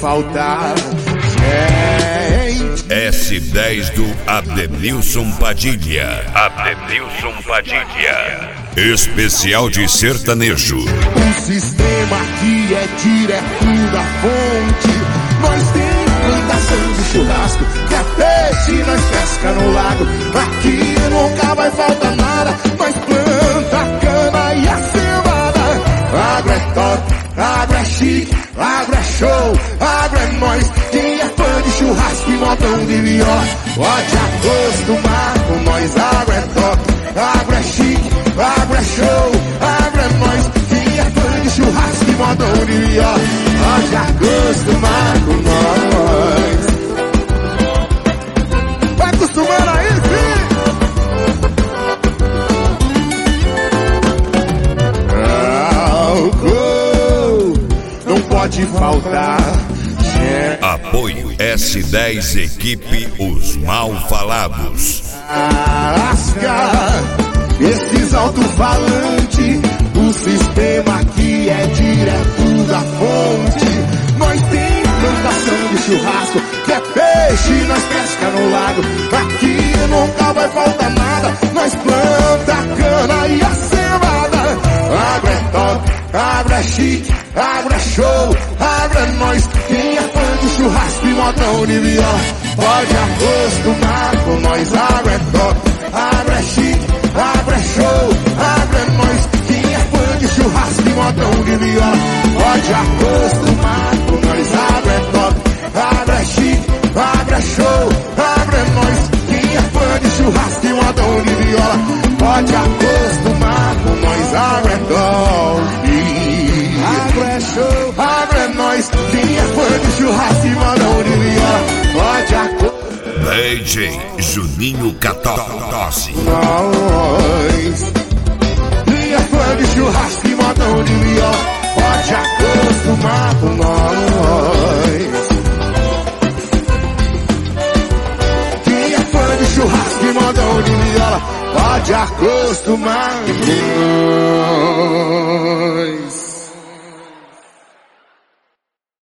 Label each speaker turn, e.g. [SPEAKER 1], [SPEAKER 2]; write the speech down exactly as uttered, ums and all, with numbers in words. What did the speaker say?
[SPEAKER 1] faltar, gente.
[SPEAKER 2] S dez do Adenilson Padilha. Adenilson Padilha. Especial de sertanejo.
[SPEAKER 1] O sistema aqui é direto da fonte. Nós temos plantação de churrasco, que é peixe, nós pesca no lago. Aqui nunca vai faltar nada. Nós planta a cana e a cevada. Agro é top, agro é chique, agro é show, agro é nós. Quem é fã de churrasco e modão de viola, pode acostumar com nós. Agro é top, agro é chique, agro é show, agro é nós. Quem é fã de churrasco e modão de viola, pode acostumar com nós. Vai acostumando aí, filho. Álcool não pode faltar.
[SPEAKER 2] Apoio S dez Equipe Os Mal Falados.
[SPEAKER 1] Asca, esses alto-falantes, o sistema aqui é direto da fonte. Nós tem plantação de churrasco, que é peixe, nós pesca no lago. Aqui nunca vai faltar nada. Nós planta a cana e a cevada. Agro é top, agro é chique, agro é show, agro é nós. Quem é fã de churrasco e modão de viola, pode acostumar com nós. Agro é top, agro é chique, agro é show, agro é nós. Quem é fã de churrasco e modão de viola, pode acostumar com nós. Agro é top, agro é chique, agro é show, agro é nós. Quem é fã de churrasco e modão de viola, pode acostumar com nós. Agro é top, agro é show, agro é nós. Quem é fã de churrasco e modão de viola, pode acostumar.
[SPEAKER 2] D J Juninho Catossi.
[SPEAKER 1] Nós, quem é fã de churrasco e modão de viola, pode acostumar com nós. Quem é fã de churrasco e modão de viola, pode acostumar com nós.